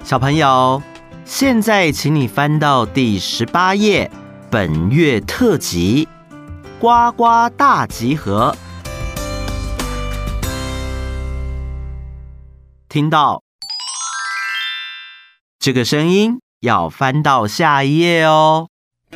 小朋友，现在请你翻到第18页，本月特辑呱呱大集合。听到这个声音，要翻到下一页哦。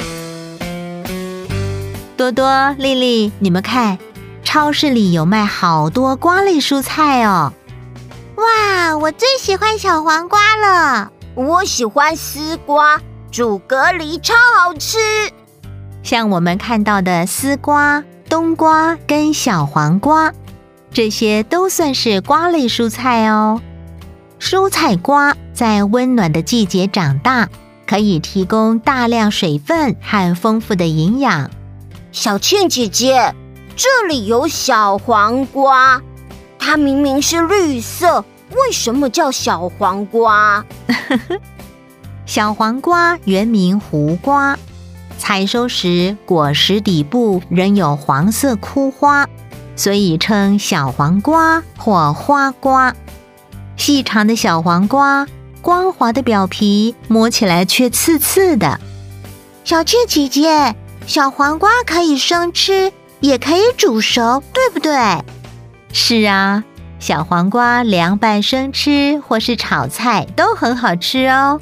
多多、丽丽，你们看，超市里有卖好多瓜类蔬菜哦。 哇，我最喜欢小黄瓜了。 我喜欢丝瓜，煮蛤蜊超好吃。 像我们看到的丝瓜、冬瓜跟小黄瓜，这些都算是瓜类蔬菜哦。蔬菜瓜在温暖的季节长大，可以提供大量水分和丰富的营养。 小倩姐姐，这里有小黄瓜，它明明是绿色，为什么叫小黄瓜？ 小黄瓜原名胡瓜，采收时果实底部仍有黄色枯花，所以称小黄瓜或花瓜。细长的小黄瓜，光滑的表皮，摸起来却刺刺的。 小倩姐姐，小黄瓜可以生吃，也可以煮熟，对不对？ 是啊，小黄瓜凉拌生吃或是炒菜都很好吃哦。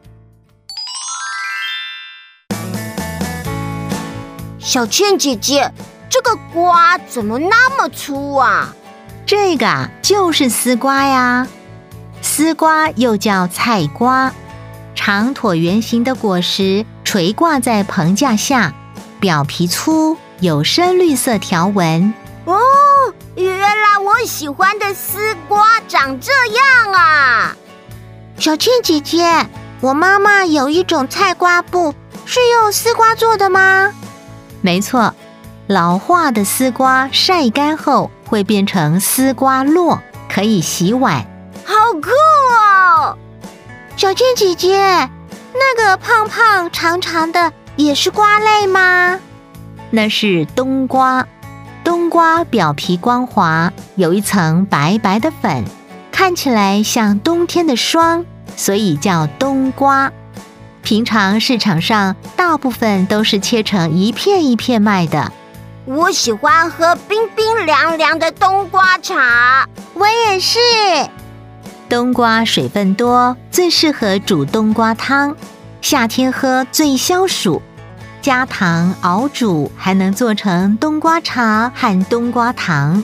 小倩姐姐，这个瓜怎么那么粗啊？ 这个啊，就是丝瓜呀。丝瓜又叫菜瓜，长椭圆形的果实垂挂在棚架下，表皮粗，有深绿色条纹。 哦，原来我喜欢的丝瓜长这样啊！ 小倩姐姐，我妈妈有一种菜瓜布，是用丝瓜做的吗？ 没错，老化的丝瓜晒干后会变成丝瓜络，可以洗碗。 好酷哦！ 小倩姐姐，那个胖胖长长的也是瓜类吗？ 那是冬瓜。冬瓜表皮光滑，有一层白白的粉，看起来像冬天的霜，所以叫冬瓜。平常市场上大部分都是切成一片一片卖的。 我喜欢喝冰冰凉凉的冬瓜茶。 我也是。 冬瓜水分多，最适合煮冬瓜汤，夏天喝最消暑。加糖熬煮，还能做成冬瓜茶和冬瓜糖。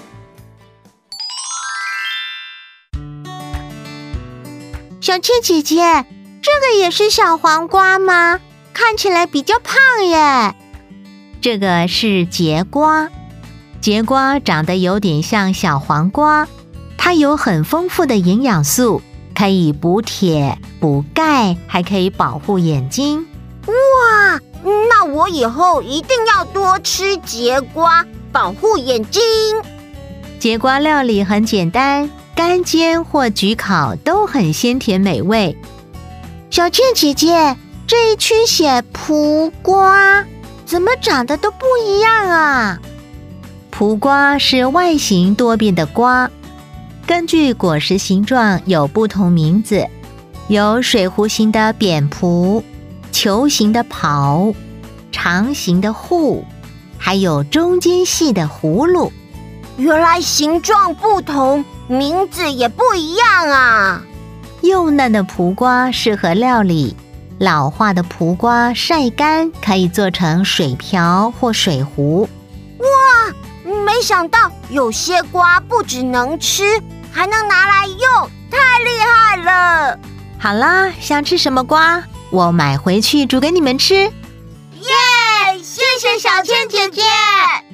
小倩姐姐，这个也是小黄瓜吗？看起来比较胖耶。 这个是节瓜，节瓜长得有点像小黄瓜，它有很丰富的营养素，可以补铁、补钙，还可以保护眼睛。 哇，那我以后一定要多吃节瓜，保护眼睛。 节瓜料理很简单，干煎或焗烤都很鲜甜美味。 小倩姐姐，这一区写蒲瓜，怎么长得都不一样啊？ 蒲瓜是外形多变的瓜，根据果实形状有不同名字，有水壶形的扁蒲、球形的刨、长形的户，还有中间细的葫芦。 原来形状不同，名字也不一样啊！ 幼嫩的蒲瓜适合料理，老化的蒲瓜晒干可以做成水瓢或水壶。 哇，没想到有些瓜不只能吃，还能拿来用，太厉害了！ 好啦，想吃什么瓜，我买回去煮给你们吃。 耶！谢谢小倩姐姐。